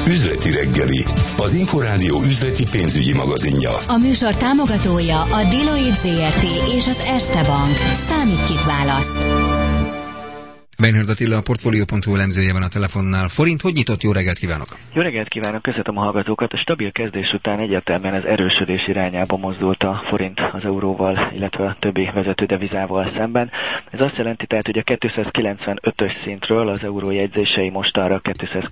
Üzleti reggeli, az Inforádió üzleti pénzügyi magazinja. A műsor támogatója a Deloitte ZRT és az Erste Bank. Számít, kit választ. Beinhard Attila, a Portfolio.hu elemzője van a telefonnál. Forint, hogy nyitott? Jó reggelt kívánok! Jó reggelt kívánok, köszöntöm a hallgatókat. A stabil kezdés után egyértelműen az erősödés irányába mozdult a forint az euróval, illetve a többi vezető devizával szemben. Ez azt jelenti tehát, hogy a 295-ös szintről az euró jegyzései mostanra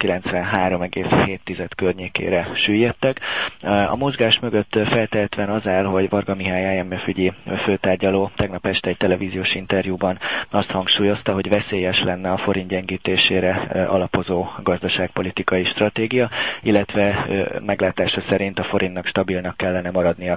293,7 környékére süllyedtek. A mozgás mögött feltehetően az áll, hogy Varga Mihály IMF ügyi főtárgyaló tegnap este egy televíziós interjúban azt hangsúlyozta, hogy veszélyes lenne a forint gyengítésére alapozó gazdaságpolitikai stratégia, illetve meglátása szerint a forintnak stabilnak kellene maradnia a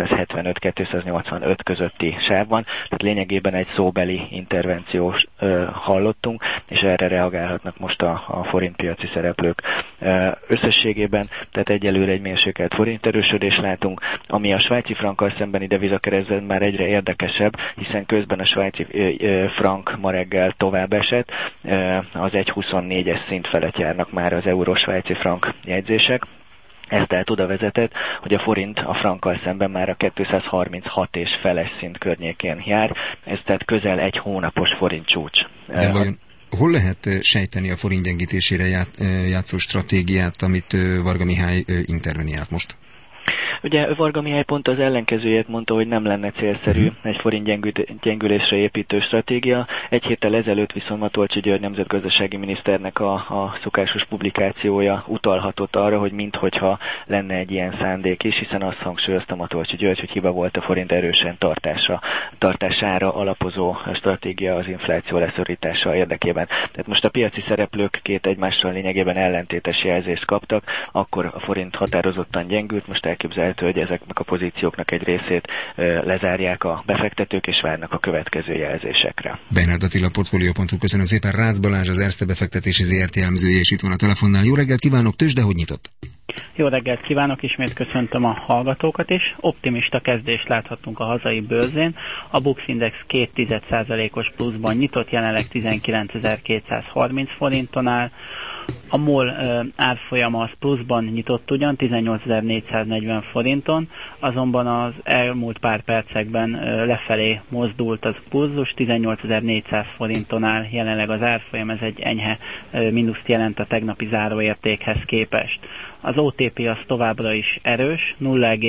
275-285 közötti sávban, tehát lényegében egy szóbeli intervenciót hallottunk, és erre reagálhatnak most a forintpiaci szereplők. Összességében, tehát egyelőre egy mérsékelt forint erősödést látunk, ami a svájci frankkal szembeni devizakeresletben már egyre érdekesebb, hiszen közben a svájci frank ma reggel tovább esett, az 1,24-es szint felett járnak már az euró-svájci frank jegyzések. Ez tehát oda vezetett, hogy a forint a frankkal szemben már a 236 és feles szint környékén jár, ez tehát közel egy hónapos forint csúcs. De vajon hol lehet sejteni a forint gyengítésére játszó stratégiát, amit Varga Mihály interveniált most? Ugye Varga Mihály pont az ellenkezőjét mondta, hogy nem lenne célszerű egy forint gyengülésre építő stratégia. Egy héttel ezelőtt viszont Matolcsy György nemzetgazdasági miniszternek a szokásos publikációja utalhatott arra, hogy minthogyha lenne egy ilyen szándék is, hiszen azt hangsúlyozta Matolcsy György, hogy hiba volt a forint erősen tartására alapozó stratégia az infláció leszorítása érdekében. Tehát most a piaci szereplők két egymással lényegében ellentétes jelzést kaptak, akkor a forint határozottan gyengült, most elképzelhető, hogy ezeknek a pozícióknak egy részét lezárják a befektetők, és várnak a következő jelzésekre. Beinhard Attila, Portfolio.hu, köszönöm szépen. Rácz Balázs, az Erste befektetési ZRT elemzője, és itt van a telefonnál. Jó reggelt kívánok, tőzsde hogy nyitott? Jó reggelt kívánok, ismét köszöntöm a hallgatókat is. Optimista kezdést láthattunk a hazai bőrzén. A Bux Index 0,2%-os pluszban nyitott, jelenleg 19.230 forinton áll. A MOL árfolyama az pluszban nyitott ugyan, 18.440 forinton, azonban az elmúlt pár percekben lefelé mozdult az pulzus, 18.400 forinton áll jelenleg az árfolyam, ez egy enyhe mínuszt jelent a tegnapi záróértékhez képest. Az OTP az továbbra is erős,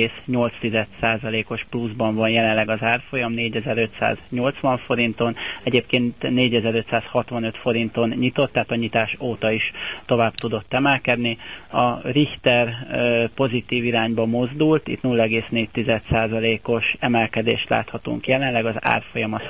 0,8%-os pluszban van jelenleg az árfolyam, 4580 forinton, egyébként 4565 forinton nyitott, tehát a nyitás óta is tovább tudott emelkedni. A Richter pozitív irányba mozdult, itt 0,4%-os emelkedést láthatunk jelenleg, az árfolyam az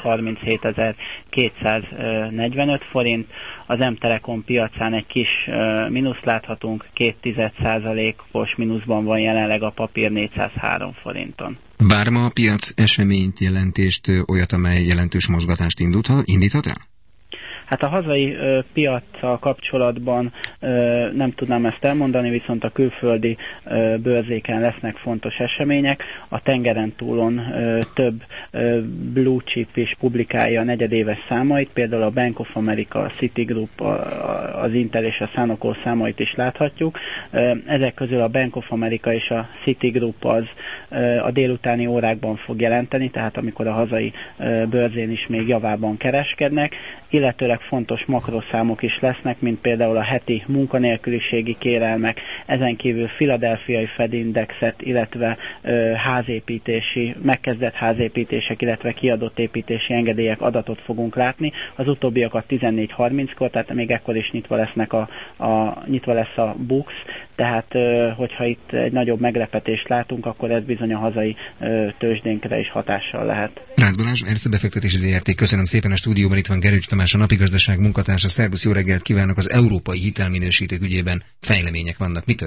37.245 forint, az M-Telekom piacán egy kis mínuszt láthatunk, 0,2%-os mínuszban van jelenleg a papír 403 forinton. Vár ma a piac eseményt, jelentést, olyat, amely jelentős mozgatást indíthat el? Hát a hazai piaccal kapcsolatban nem tudnám ezt elmondani, viszont a külföldi bőrzéken lesznek fontos események. A tengeren túlon több blue chip is publikálja a negyedéves számait, például a Bank of America, a Citigroup, az Intel és a Sanofi számait is láthatjuk. Ezek közül a Bank of America és a Citigroup az a délutáni órákban fog jelenteni, tehát amikor a hazai bőrzén is még javában kereskednek, illetőleg fontos makroszámok is lesznek, mint például a heti munkanélküliségi kérelmek, ezen kívül philadelphiai Fed indexet, illetve megkezdett házépítések, illetve kiadott építési engedélyek adatot fogunk látni. Az utóbbiakat 14:30-kor, tehát még ekkor is nyitva lesz a Bux, tehát hogyha itt egy nagyobb meglepetést látunk, akkor ez bizony a hazai tőzsdénkre is hatással lehet. Rácz Balázs, Erste befektetési ZRT, köszönöm szépen. A stúdióban itt van Gerőcs Tamás, a napigazdaság munkatársa. Szerbusz, jó reggelt kívánok! Az európai hitelminősítők ügyében fejlemények vannak. Mi történik?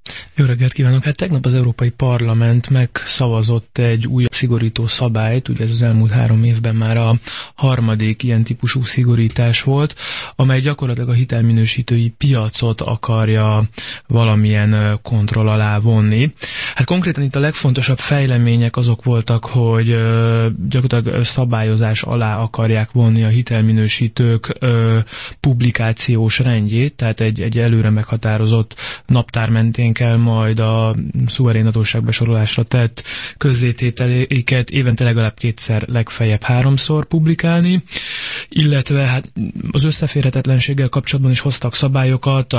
Jó reggelt kívánok! Hát tegnap az Európai Parlament megszavazott egy új szigorító szabályt, ugye ez az elmúlt 3 évben már a harmadik ilyen típusú szigorítás volt, amely gyakorlatilag a hitelminősítői piacot akarja valamilyen kontroll alá vonni. Hát konkrétan itt a legfontosabb fejlemények azok voltak, hogy gyakorlatilag szabályozás alá akarják vonni a hitelminősítők publikációs rendjét, tehát egy előre meghatározott naptár mentén kell majd a szuverén adósságbesorolásra tett közzétételéket évente legalább 2-szer, legfeljebb 3-szor publikálni, illetve hát az összeférhetetlenséggel kapcsolatban is hoztak szabályokat,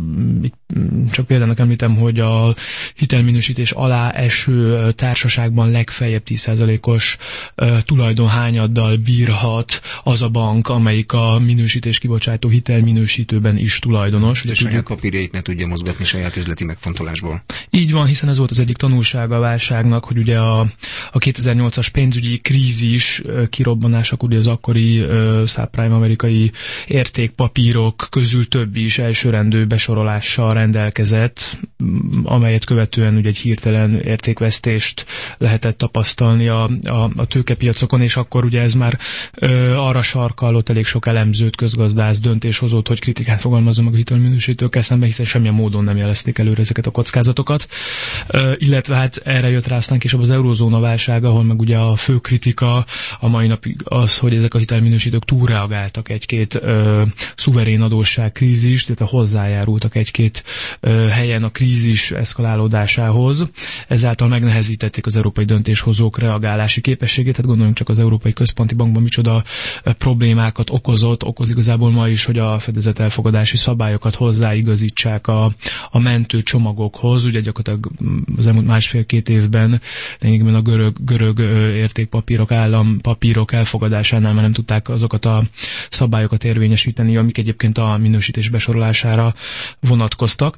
csak például említem, hogy a hitelminősítés alá eső társaságban legfeljebb 10%-os tulajdonhányaddal bírhat az a bank, amelyik a minősítés kibocsátó hitelminősítőben is tulajdonos. De saját papírjait ne tudja mozgatni saját üzleti megfontolásból. Így van, hiszen ez volt az egyik tanulsága a válságnak, hogy ugye a 2008-as pénzügyi krízis kirobbanásakor ugye az akkori subprime amerikai értékpapírok közül több is elsőrendű besorolással rendelkezett, amelyet követően ugye egy hirtelen értékvesztést lehetett tapasztalni a tőkepiacokon, és akkor ugye ez már arra sarkallott elég sok elemzőt, közgazdász, döntéshozót, hogy kritikát fogalmazom meg a hitelminősítőkkel szemben, hiszen semmilyen módon nem jelezték előre ezeket a kockázatokat. Illetve hát erre jött rá aztán később az eurózóna válsága, ahol meg ugye a fő kritika a mai napig az, hogy ezek a hitelminősítők túlreagáltak egy-két szuverén adósságkrízist, illetve hozzájárultak egy-két helyen a krízis eszkalálódásához. Ezáltal megnehezítették az európai döntéshozók reagálási képességét, tehát gondoljunk csak az Európai Központi Bankban micsoda problémákat okoz igazából ma is, hogy a fedezet elfogadási szabályokat hozzáigazítsák a mentő csomagokhoz. Ugye gyakorlatilag az elmúlt 1,5-2 évben lényegében a görög értékpapírok, állampapírok elfogadásánál már nem tudták azokat a szabályokat érvényesíteni, amik egyébként a minősítés besorolására vonatkoztak.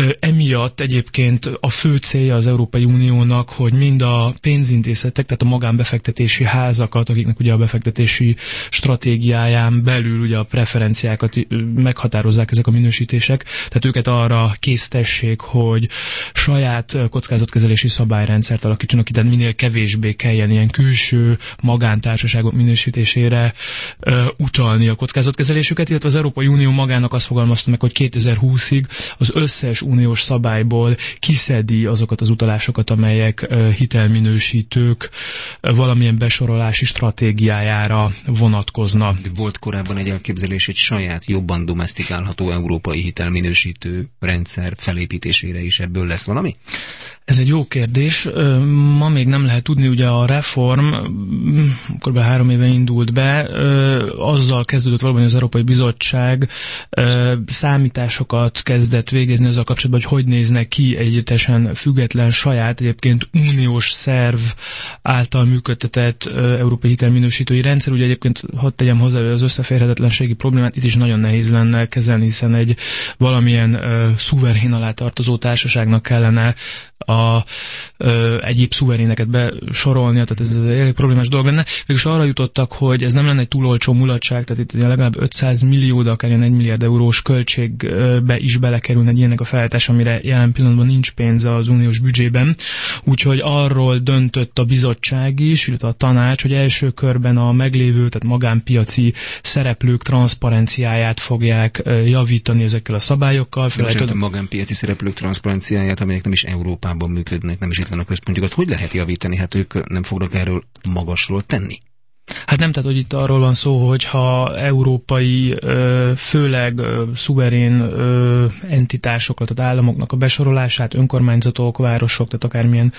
Emiatt egyébként a fő célja az Európai Uniónak, hogy mind a pénzintézetek, tehát a magánbefektetési házakat, akiknek ugye a befektetési stratégiáján belül ugye a preferenciákat meghatározzák ezek a minősítések, tehát őket arra késztessék, hogy saját kockázatkezelési szabályrendszert alakítsanak ki, tehát minél kevésbé kelljen ilyen külső magántársaságok minősítésére utalni a kockázatkezelésüket, illetve az Európai Unió magának azt fogalmazta meg, hogy 2020-ig az összes uniós szabályból kiszedi azokat az utalásokat, amelyek hitelminősítők valamilyen besorolási stratégiájára vonatkozna. Volt korábban egy elképzelés egy saját, jobban domesztikálható európai hitelminősítő rendszer felépítésére is, ebből lesz valami? Ez egy jó kérdés. Ma még nem lehet tudni, ugye a reform kb. 3 éve indult be, azzal kezdődött valami, az Európai Bizottság számításokat kezdett végezni azzal kapcsolatban, hogy néznek ki egy teljesen független, saját, egyébként uniós szerv által működtetett európai hitelminősítői rendszer. Ugye egyébként hadd tegyem hozzá az összeférhetetlenségi problémát, itt is nagyon nehéz lenne kezelni, hiszen egy valamilyen szuverén alá tartozó társaságnak kellene egyéb szuveréneket besorolnia, tehát ez egy elég problémás dolog lenne. Végülis arra jutottak, hogy ez nem lenne egy túl olcsó mulatság, tehát itt legalább 500 millió, de akár 1 milliárd eurós költségbe is belekerülne egy ilyennek a felállítás, amire jelen pillanatban nincs pénz az uniós büdzsében. Úgyhogy arról döntött a bizottság is, illetve a tanács, hogy első körben a meglévő, tehát magánpiaci szereplők transzparenciáját fogják javítani ezekkel a szabályokkal. A magánpiaci szereplők transzparenciáját, amelyek nem is Európában működnek, nem is itt van a központjuk, azt hogy lehet javítani? Hát ők nem fognak erről magasról tenni. Hát nem, tehát hogy itt arról van szó, hogy ha európai, főleg szuverén entitásokra, tehát államoknak a besorolását, önkormányzatok, városok, tehát akármilyen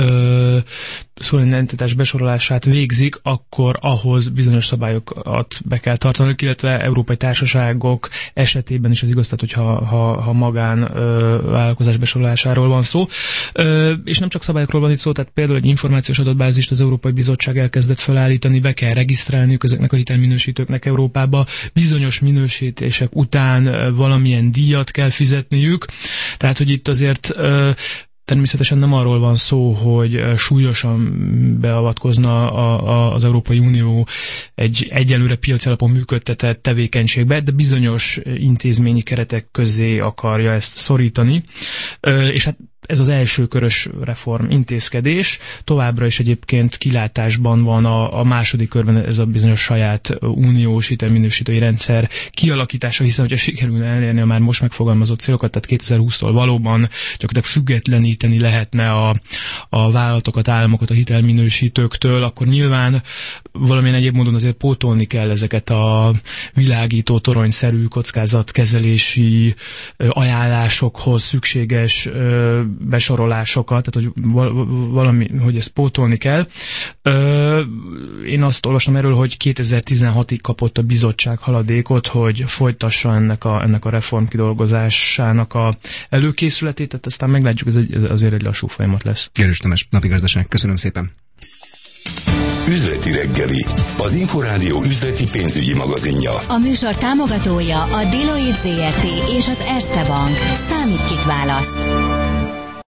szuverén entitás besorolását végzik, akkor ahhoz bizonyos szabályokat be kell tartani, illetve európai társaságok esetében is az igaz, tehát hogyha magán vállalkozás besorolásáról van szó. És nem csak szabályokról van itt szó, tehát például egy információs adatbázist az Európai Bizottság elkezdett felállítani, be kell regisztrálniuk ezeknek a hitelminősítőknek Európába, bizonyos minősítések után valamilyen díjat kell fizetniük, tehát hogy itt azért természetesen nem arról van szó, hogy súlyosan beavatkozna az Európai Unió egy egyelőre piaci alapon működtetett tevékenységbe, de bizonyos intézményi keretek közé akarja ezt szorítani, és hát ez az első körös reform intézkedés. Továbbra is egyébként kilátásban van a második körben ez a bizonyos saját uniós hitelminősítői rendszer kialakítása, hiszen hogyha sikerülne elérni a már most megfogalmazott célokat, tehát 2020-tól valóban gyakorlatilag függetleníteni lehetne a vállalatokat, államokat a hitelminősítőktől, akkor nyilván valamilyen egyéb módon azért pótolni kell ezeket a világító toronyszerű kockázatkezelési ajánlásokhoz szükséges besorolásokat, tehát hogy ezt pótolni kell. Én azt olvasom erről, hogy 2016-ig kapott a bizottság haladékot, hogy folytassa ennek a reform kidolgozásának a előkészületét, tehát aztán meglátjuk, ez azért egy lassú folyamat lesz. Gerős Tamás, Napi Gazdaság. Köszönöm szépen. Üzleti reggeli, az Inforádió üzleti pénzügyi magazinja. A műsor támogatója a Deloitte ZRT és az Erste Bank. Számít, kit választ.